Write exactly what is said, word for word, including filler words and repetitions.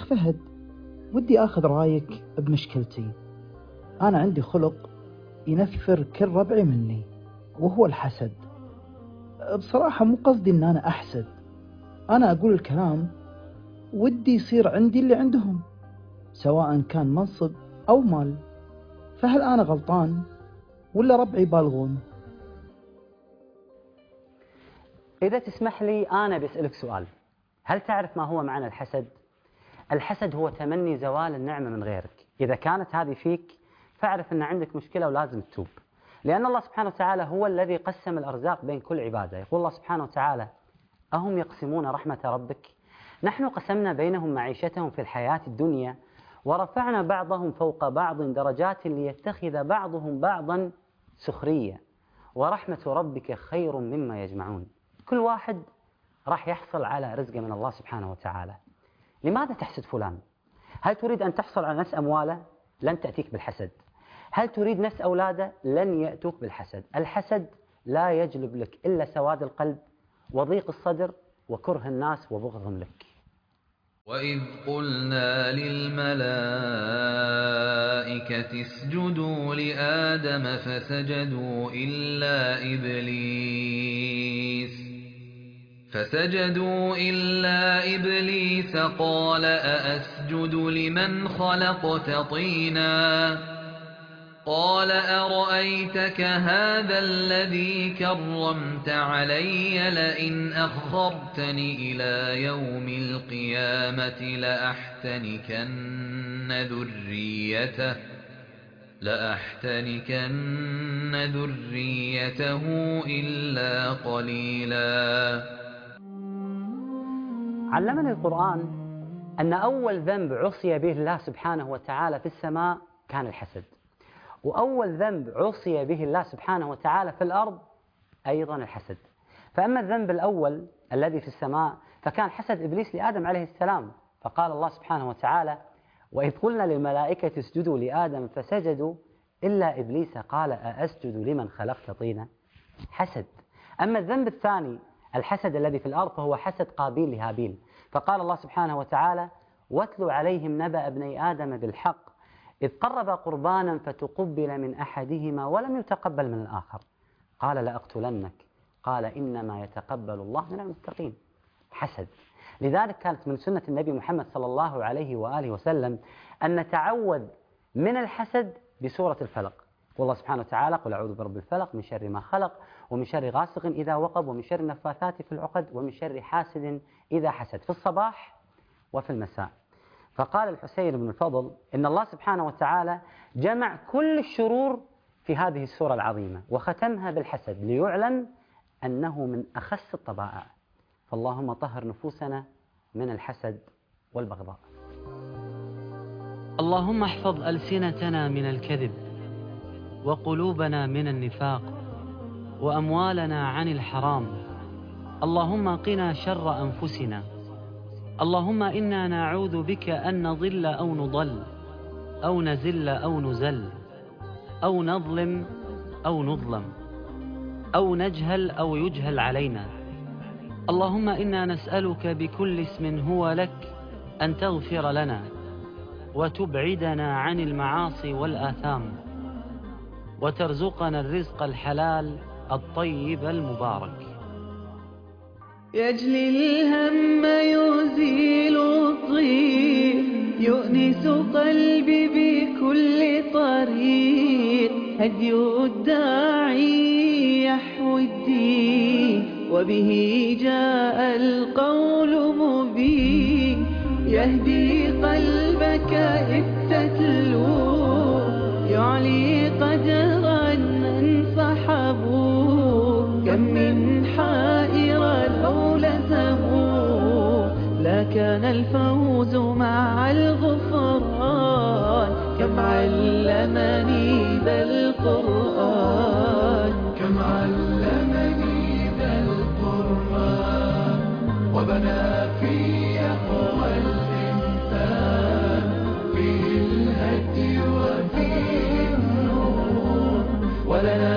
شيخ فهد، ودي أخذ رأيك بمشكلتي. أنا عندي خلق ينفر كل ربعي مني، وهو الحسد. بصراحة مو قصدي أن أنا أحسد، أنا أقول الكلام ودي يصير عندي اللي عندهم، سواء كان منصب أو مال. فهل أنا غلطان ولا ربعي بالغون؟ إذا تسمح لي أنا بسألك سؤال، هل تعرف ما هو معنى الحسد؟ الحسد هو تمني زوال النعمة من غيرك. إذا كانت هذه فيك فاعرف أن عندك مشكلة ولازم تتوب، لأن الله سبحانه وتعالى هو الذي قسم الأرزاق بين كل عباده. يقول الله سبحانه وتعالى: أهم يقسمون رحمة ربك؟ نحن قسمنا بينهم معيشتهم في الحياة الدنيا ورفعنا بعضهم فوق بعض درجات ليتخذ بعضهم بعضا سخرية ورحمة ربك خير مما يجمعون. كل واحد راح يحصل على رزقه من الله سبحانه وتعالى. لماذا تحسد فلان؟ هل تريد أن تحصل على نفس أمواله؟ لن تأتيك بالحسد. هل تريد نفس أولاده؟ لن يأتوك بالحسد. الحسد لا يجلب لك إلا سواد القلب وضيق الصدر وكره الناس وبغضهم لك. وإذ قلنا للملائكة اسجدوا لآدم فسجدوا إلا إبليس فسجدوا إلا إبليس قال أأسجد لمن خلقت طينا قال أرأيتك هذا الذي كرمت علي لئن أخرتني إلى يوم القيامة لأحتنكن ذريته لأحتنكن ذريته إلا قليلا. علمنا القرآن أن أول ذنب عصي به الله سبحانه وتعالى في السماء كان الحسد، وأول ذنب عصي به الله سبحانه وتعالى في الأرض أيضا الحسد. فأما الذنب الأول الذي في السماء فكان حسد إبليس لآدم عليه السلام، فقال الله سبحانه وتعالى: وإذ قلنا للملائكة اسجدوا لآدم فسجدوا إلا إبليس قال أأسجد لمن خلقت طينا. حسد. أما الذنب الثاني الحسد الذي في الأرض فهو حسد قابيل لهابيل، فقال الله سبحانه وتعالى: واتل عليهم نبأ ابني آدم بالحق إذ قربا قربانا فتقبل من أحدهما ولم يتقبل من الآخر قال لأقتلنك قال إنما يتقبل الله من المتقين. حسد. لذلك كانت من سنة النبي محمد صلى الله عليه وآله وسلم أن نتعوذ من الحسد بسورة الفلق. والله سبحانه وتعالى: قل أعوذ برب الفلق من شر ما خلق ومن شر غاسق إذا وقب ومن شر النفاثات في العقد ومن شر حاسد إذا حسد، في الصباح وفي المساء. فقال الحسين بن الفضل إن الله سبحانه وتعالى جمع كل الشرور في هذه السورة العظيمة وختمها بالحسد ليعلن أنه من أخس الطبائع. فاللهم طهر نفوسنا من الحسد والبغضاء. اللهم احفظ ألسنتنا من الكذب وقلوبنا من النفاق وأموالنا عن الحرام. اللهم قنا شر أنفسنا. اللهم إنا نعوذ بك أن نضل أو نضل أو نزل أو نزل أو نظلم أو نظلم أو نجهل أو يجهل علينا. اللهم إنا نسألك بكل اسم هو لك أن تغفر لنا وتبعدنا عن المعاصي والآثام وترزقنا الرزق الحلال الطيب المبارك. يجلي الهم يزيل الضيق يؤنس قلبي بكل طريق هدي الداعي يحوي الدين وبه جاء القول مبين يهدي قلبك إذ تتلو يعلي قدرا من صحبوا كم من حائر لو لزموا لا كان الفوز مع الغفران كم علمني ذا القرآن كم علمني ذا القرآن وبنى في يقوى الإنسان فيه الهدي وفيه النور ولنا